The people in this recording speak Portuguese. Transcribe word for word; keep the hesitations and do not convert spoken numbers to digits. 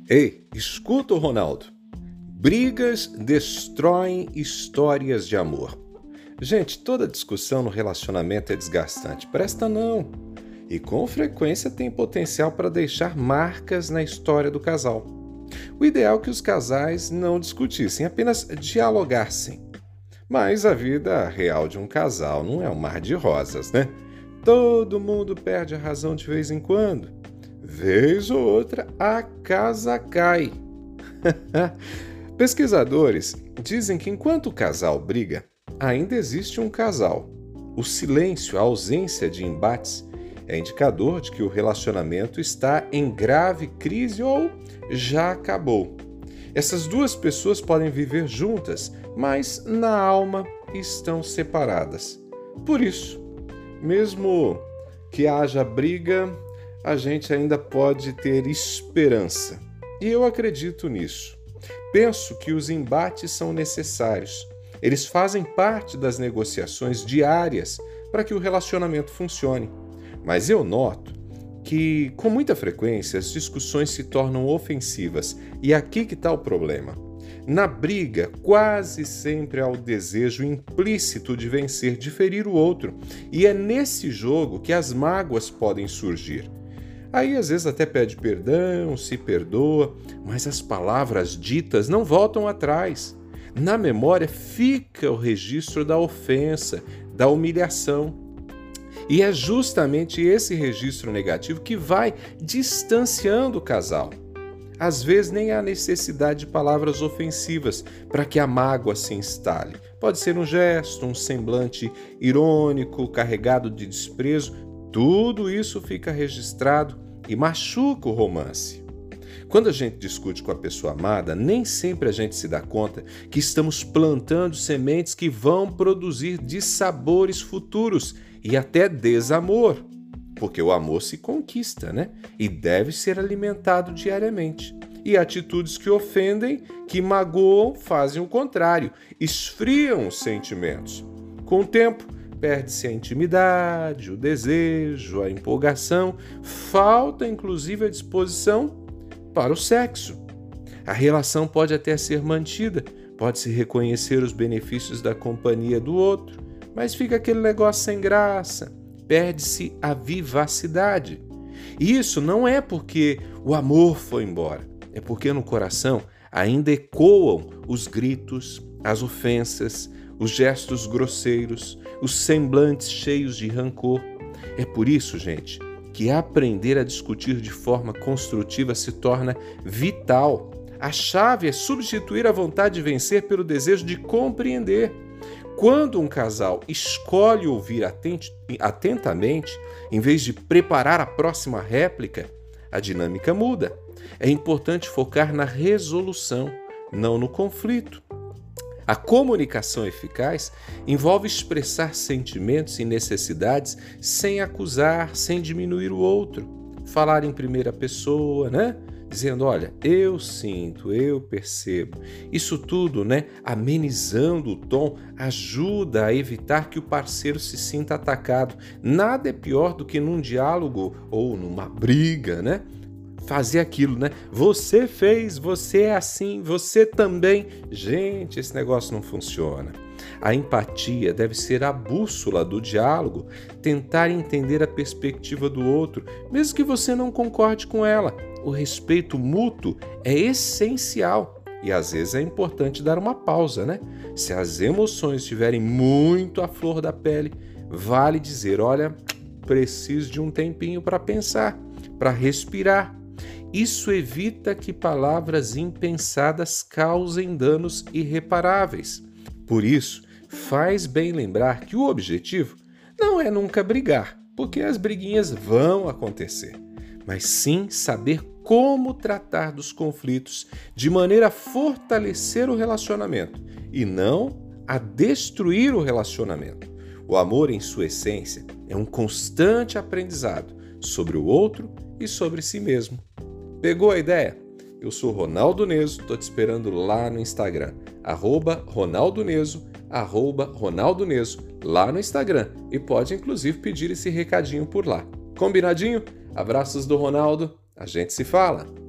Ei, escuta o Ronaldo. Brigas destroem histórias de amor. Gente, toda discussão no relacionamento é desgastante. Presta não. E com frequência tem potencial para deixar marcas na história do casal. O ideal é que os casais não discutissem, apenas dialogassem. Mas a vida real de um casal não é um mar de rosas, né? Todo mundo perde a razão de vez em quando. Vez ou outra, a casa cai. Pesquisadores dizem que enquanto o casal briga, ainda existe um casal. O silêncio, a ausência de embates, é indicador de que o relacionamento está em grave crise ou já acabou. Essas duas pessoas podem viver juntas, mas na alma estão separadas. Por isso, mesmo que haja briga, a gente ainda pode ter esperança. E eu acredito nisso. Penso que os embates são necessários. Eles fazem parte das negociações diárias para que o relacionamento funcione. Mas eu noto que, com muita frequência, as discussões se tornam ofensivas. E aqui que está o problema. Na briga, quase sempre há o desejo implícito de vencer, de ferir o outro. E é nesse jogo que as mágoas podem surgir. Aí, às vezes, até pede perdão, se perdoa, mas as palavras ditas não voltam atrás. Na memória fica o registro da ofensa, da humilhação. E é justamente esse registro negativo que vai distanciando o casal. Às vezes nem há necessidade de palavras ofensivas para que a mágoa se instale. Pode ser um gesto, um semblante irônico, carregado de desprezo. Tudo isso fica registrado e machuca o romance. Quando a gente discute com a pessoa amada, nem sempre a gente se dá conta que estamos plantando sementes que vão produzir dissabores futuros e até desamor. Porque o amor se conquista, né? E deve ser alimentado diariamente. E atitudes que ofendem, que magoam, fazem o contrário, esfriam os sentimentos. Com o tempo, perde-se a intimidade, o desejo, a empolgação, falta inclusive a disposição para o sexo. A relação pode até ser mantida, pode-se reconhecer os benefícios da companhia do outro, mas fica aquele negócio sem graça, perde-se a vivacidade. E isso não é porque o amor foi embora, é porque no coração ainda ecoam os gritos, as ofensas, os gestos grosseiros, os semblantes cheios de rancor. É por isso, gente, que aprender a discutir de forma construtiva se torna vital. A chave é substituir a vontade de vencer pelo desejo de compreender. Quando um casal escolhe ouvir atentamente, em vez de preparar a próxima réplica, a dinâmica muda. É importante focar na resolução, não no conflito. A comunicação eficaz envolve expressar sentimentos e necessidades sem acusar, sem diminuir o outro. Falar em primeira pessoa, né? Dizendo, olha, eu sinto, eu percebo. Isso tudo, né, amenizando o tom, ajuda a evitar que o parceiro se sinta atacado. Nada é pior do que num diálogo ou numa briga, né? Fazer aquilo, né? Você fez, você é assim, você também. Gente, esse negócio não funciona. A empatia deve ser a bússola do diálogo, tentar entender a perspectiva do outro, mesmo que você não concorde com ela. O respeito mútuo é essencial e às vezes é importante dar uma pausa, né? Se as emoções estiverem muito à flor da pele, vale dizer, olha, preciso de um tempinho para pensar, para respirar. Isso evita que palavras impensadas causem danos irreparáveis. Por isso, faz bem lembrar que o objetivo não é nunca brigar, porque as briguinhas vão acontecer, mas sim saber como tratar dos conflitos de maneira a fortalecer o relacionamento e não a destruir o relacionamento. O amor, em sua essência, é um constante aprendizado sobre o outro e sobre si mesmo. Pegou a ideia? Eu sou Ronaldo Neso, estou te esperando lá no Instagram, arroba Ronaldo Neso, arroba Ronaldo Neso, lá no Instagram. E pode, inclusive, pedir esse recadinho por lá. Combinadinho? Abraços do Ronaldo, a gente se fala!